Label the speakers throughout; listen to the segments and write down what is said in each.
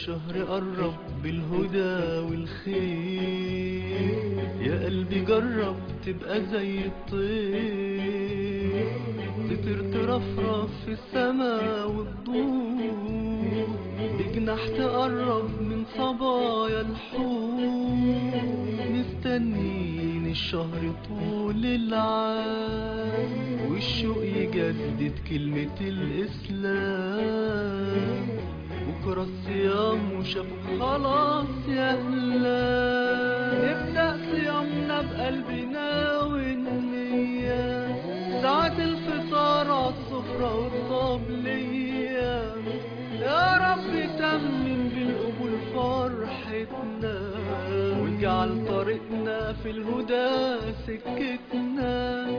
Speaker 1: الشهر قرب بالهدى والخير، يا قلبي جرب تبقى زي الطير، تطير ترفرف في السما وتدور، بجناح تقرب من صبايا الحور، مستنين الشهر طول العام، والشوق يجدد كلمة الإسلام، بكرة الصيام وشافوا خلاص يا هلا، نبدأ صيامنا بقلبنا والنية، ساعة الفطار عالسفرة والطبلية، يا رب تمن بالقبول فرحتنا، واجعل طريقنا في الهدى سكتنا.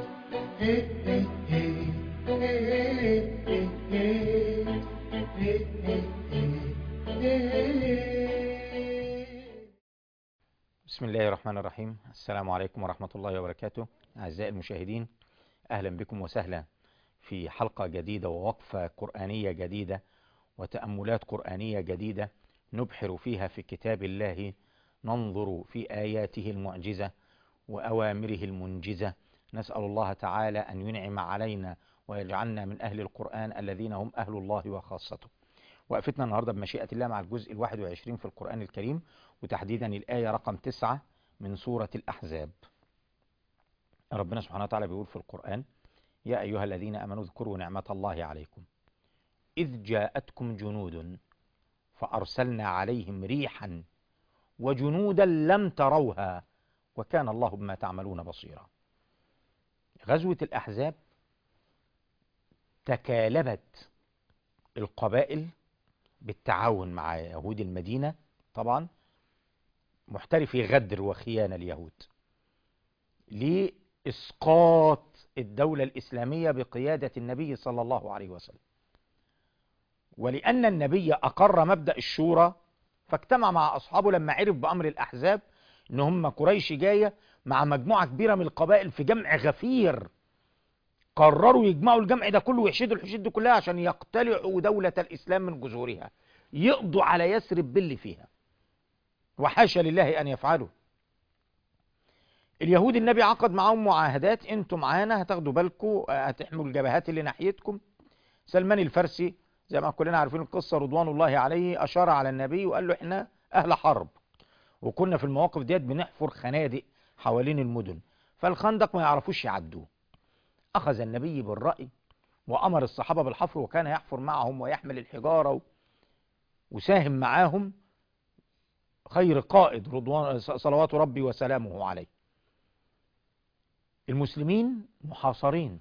Speaker 2: بسم الله الرحمن الرحيم. السلام عليكم ورحمة الله وبركاته. أعزائي المشاهدين، أهلا بكم وسهلا في حلقة جديدة ووقفة قرآنية جديدة وتأملات قرآنية جديدة نبحر فيها في كتاب الله، ننظر في آياته المعجزة وأوامره المنجزة. نسأل الله تعالى أن ينعم علينا ويجعلنا من أهل القرآن الذين هم أهل الله وخاصته. وقفتنا النهاردة بمشيئة الله مع الجزء 21 في القرآن الكريم، وتحديدا الآية رقم 9 من سورة الأحزاب. ربنا سبحانه وتعالى بيقول في القرآن: يا أيها الذين آمنوا اذكروا نعمة الله عليكم إذ جاءتكم جنود فأرسلنا عليهم ريحا وجنودا لم تروها وكان الله بما تعملون بصيرا. غزوة الأحزاب تكالبت القبائل بالتعاون مع يهود المدينة، طبعا محترفي غدر وخيانة اليهود، لإسقاط الدولة الإسلامية بقيادة النبي صلى الله عليه وسلم. ولأن النبي أقر مبدأ الشورى، فاجتمع مع أصحابه لما عرف بأمر الأحزاب إن هم قريش جاية مع مجموعة كبيرة من القبائل في جمع غفير، قرروا يجمعوا الجمع ده كله ويحشدوا الحشود دي كلها عشان يقتلعوا دولة الإسلام من جذورها، يقضوا على يثرب باللي فيها، وحاشا لله أن يفعلوا. اليهود النبي عقد معاهم معاهدات: انتوا معانا هتاخدوا بالكم، هتحموا الجبهات اللي ناحيتكم. سلمان الفارسي زي ما كلنا عارفين القصة رضوان الله عليه أشار على النبي وقال له: احنا أهل حرب، وكنا في المواقف ديت بنحفر خنادق حوالين المدن، فالخندق ما يعرفوش يعدوه. أخذ النبي بالرأي وأمر الصحابة بالحفر، وكان يحفر معهم ويحمل الحجارة وساهم معاهم، خير قائد رضوان صلوات ربي وسلامه عليه. المسلمين محاصرين،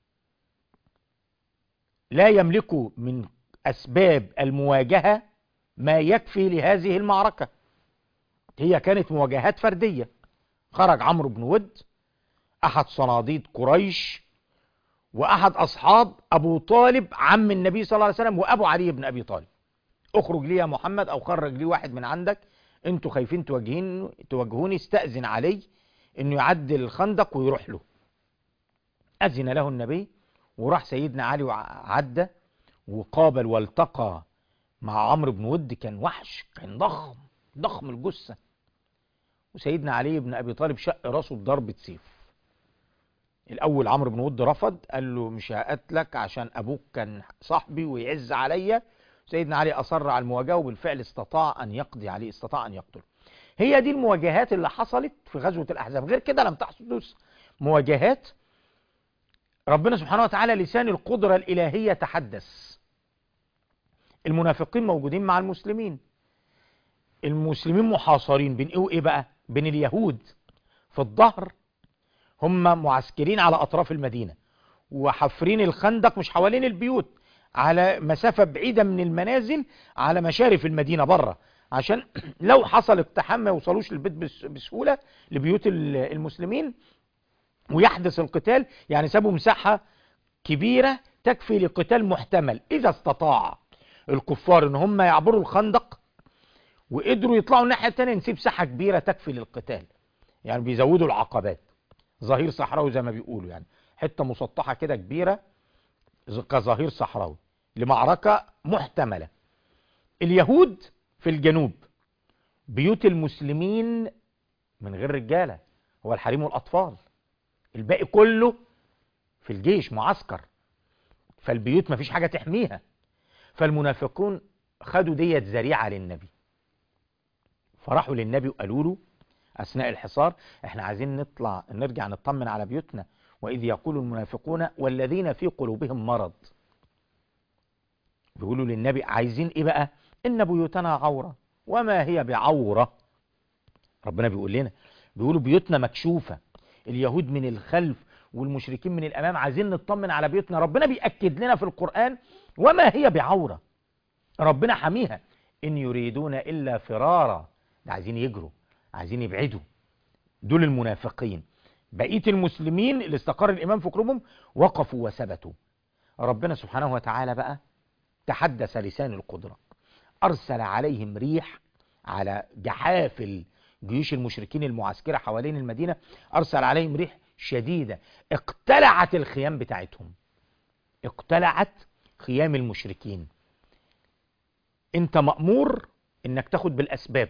Speaker 2: لا يملكوا من أسباب المواجهة ما يكفي لهذه المعركة. هي كانت مواجهات فردية. خرج عمرو بن ود أحد صناديد قريش وأحد أصحاب أبو طالب عم النبي صلى الله عليه وسلم وأبو علي بن أبي طالب: اخرج لي يا محمد، أو خرج لي واحد من عندك، انتوا خايفين توجهوني، استأذن علي انه يعدي الخندق ويروح له. أذن له النبي وراح سيدنا علي وعدى وقابل والتقى مع عمرو بن ود. كان وحش، كان ضخم الجثة، وسيدنا علي بن أبي طالب شق راسه بضربة سيف. الأول عمرو بن ود رفض، قال له: مش هقتلك عشان أبوك كان صاحبي ويعز عليا. سيدنا علي أصر على المواجهة، وبالفعل استطاع أن يقضي عليه، استطاع أن يقتله. هي دي المواجهات اللي حصلت في غزوة الأحزاب. غير كده لم تحدث مواجهات. ربنا سبحانه وتعالى لسان القدرة الإلهية تحدث. المنافقين موجودين مع المسلمين، المسلمين محاصرين بين إيه بقى؟ بين اليهود في الظهر، هم معسكرين على أطراف المدينة وحفرين الخندق مش حوالين البيوت، على مسافة بعيدة من المنازل، على مشارف المدينة بره، عشان لو حصل اقتحام ما يوصلوش للبيت بسهولة لبيوت المسلمين ويحدث القتال. يعني سابوا مساحة كبيرة تكفي لقتال محتمل. إذا استطاع الكفار ان هم يعبروا الخندق وقدروا يطلعوا الناحية التانية، نسيب مساحة كبيرة تكفي للقتال. يعني بيزودوا العقبات، ظهير صحراوي زي ما بيقولوا، يعني حتة مسطحة كده كبيرة كظهير صحراوي لمعركة محتملة. اليهود في الجنوب بيوت المسلمين من غير رجالة، هو الحريم والأطفال، الباقي كله في الجيش معسكر، فالبيوت مفيش حاجة تحميها. فالمنافقون خدوا ديت ذريعة للنبي، فراحوا للنبي وقالوا له أثناء الحصار احنا عايزين نرجع نطمن على بيوتنا، وإذ يقول المنافقون والذين في قلوبهم مرض. بيقولوا للنبي عايزين ايه بقى؟ إن بيوتنا عورة وما هي بعورة. ربنا بيقول لنا، بيقولوا بيوتنا مكشوفة، اليهود من الخلف والمشركين من الأمام، عايزين نطمن على بيوتنا. ربنا بيأكد لنا في القرآن وما هي بعورة، ربنا حميها، إن يريدون إلا فرارا، ده عايزين يجروا، عايزين يبعدوا. دول المنافقين. بقية المسلمين اللي استقر الإيمان في قلوبهم وقفوا وثبتوا. ربنا سبحانه وتعالى بقى تحدث لسان القدرة، أرسل عليهم ريح على جحافل جيوش المشركين المعسكرة حوالين المدينة، أرسل عليهم ريح شديدة اقتلعت الخيام بتاعتهم، اقتلعت خيام المشركين. انت مأمور انك تاخد بالأسباب،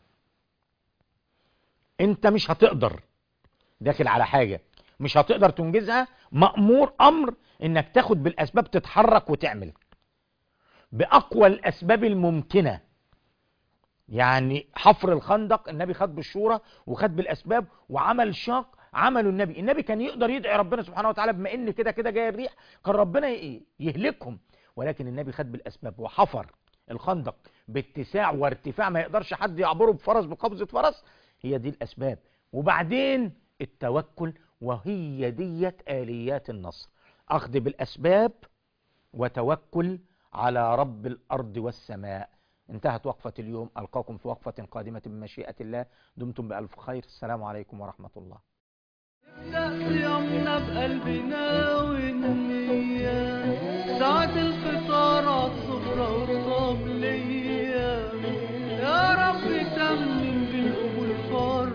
Speaker 2: انت مش هتقدر، داخل على حاجة مش هتقدر تنجزها، مأمور أمر انك تاخد بالأسباب، تتحرك وتعمل بأقوى الأسباب الممكنة. يعني حفر الخندق النبي خد بالشورى وخد بالأسباب، وعمل شاق عمله النبي كان يقدر يدعي ربنا سبحانه وتعالى، بما ان كده كده جاي الريح كان ربنا يهلكهم، ولكن النبي خد بالأسباب وحفر الخندق باتساع وارتفاع ما يقدرش حد يعبره بفرس، بقبضة فرس. هي دي الأسباب، وبعدين التوكل، وهي ديت آليات النصر، أخذ بالأسباب وتوكل على رب الأرض والسماء. انتهت وقفة اليوم، ألقاكم في وقفة قادمة بمشيئة الله، دمتم بألف خير، السلام عليكم ورحمة الله.
Speaker 1: نبدأ صيامنا بقلبنا والنية، ساعة الفطار عالسفرة والطبلية، يا رب تمم بالقبول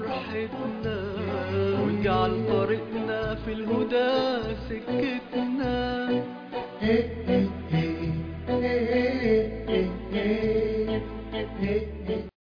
Speaker 1: فرحتنا، واجعل طريقنا في الهدى سكتنا.